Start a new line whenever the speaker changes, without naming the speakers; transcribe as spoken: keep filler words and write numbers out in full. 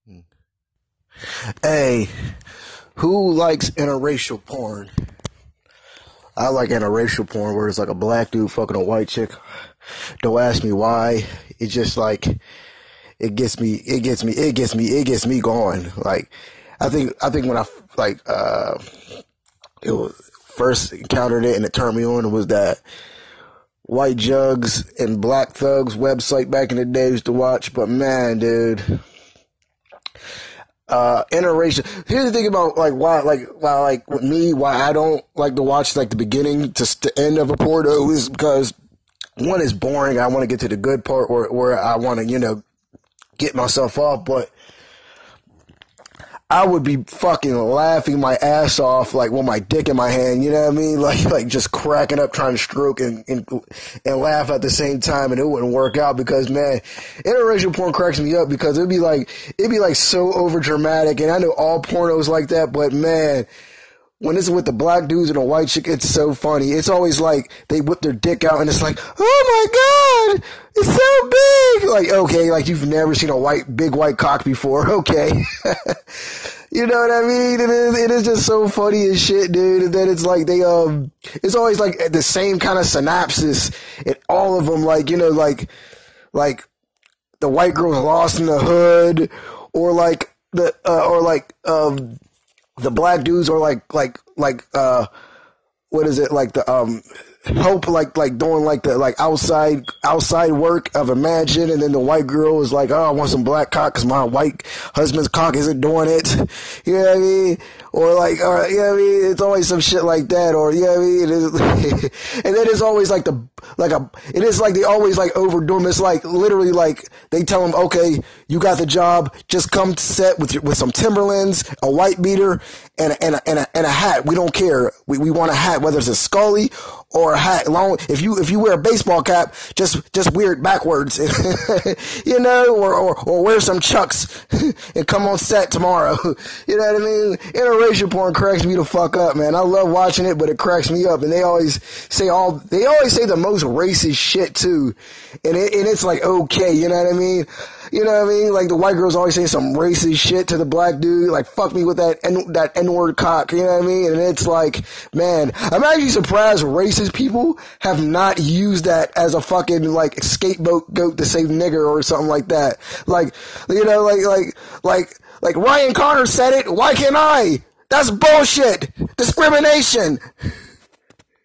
Hey, who likes interracial porn? I like interracial porn where it's like a black dude fucking a white chick. Don't ask me why. It's just like it gets me, it gets me, it gets me, it gets me going. Like I think, I think when I like uh, it was first encountered it and it turned me on, it was that White Jugs and Black Thugs website back in the day I used to watch. But man, dude. Uh, interracial. Here's the thing about like why, like why, like with me, why I don't like to watch like the beginning to the end of a porno is because one is boring. I want to get to the good part where where I want to you know get myself off, but I would be fucking laughing my ass off, like with my dick in my hand, you know what I mean? Like, like just cracking up, trying to stroke and, and, and laugh at the same time, and it wouldn't work out because, man, interracial porn cracks me up because it'd be like, it'd be like so over dramatic, and I know all pornos like that, but man, when it's with the black dudes and the white chick, it's so funny. It's always like they whip their dick out and it's like, oh my God, it's so big. Like, okay, like you've never seen a white, big white cock before. Okay. You know what I mean? It is, it is just so funny as shit, dude. And then it's like they, um, it's always like the same kind of synopsis in all of them. Like, you know, like, like the white girl's lost in the hood or like the, uh, or like, um, the black dudes are like, like, like, uh, what is it? Like the, um, help, like, like doing like the, like outside, outside work of Imagine. And then the white girl is like, oh, I want some black cock because my white husband's cock isn't doing it. You know what I mean? Or like, or, you know what I mean? It's always some shit like that. Or, you know what I mean? It is, and then it's always like the, like a, it is like they always like overdo them. It's like literally like they tell them, okay, you got the job. Just come to set with your, with some Timberlands, a white beater, and a, and a, and a, and a hat. We don't care. We, we want a hat, whether it's a Scully or a hat. Long, if you, if you wear a baseball cap, just, just wear it backwards, you know, or, or, or wear some Chucks and come on set tomorrow. You know what I mean? Interracial porn cracks me the fuck up, man. I love watching it, but it cracks me up. And they always say all, they always say the most racist shit too. And it, and it's like, okay, you know what I mean? You know what I mean? Like the white girls always say some racist shit to the black dude, like fuck me with that N, that N-word cock, you know what I mean? And it's like, man, I'm actually surprised racist people have not used that as a fucking like scapegoat goat to save nigger or something like that. Like, you know, like, like, like, like Ryan Connor said it, why can't I? That's bullshit. Discrimination.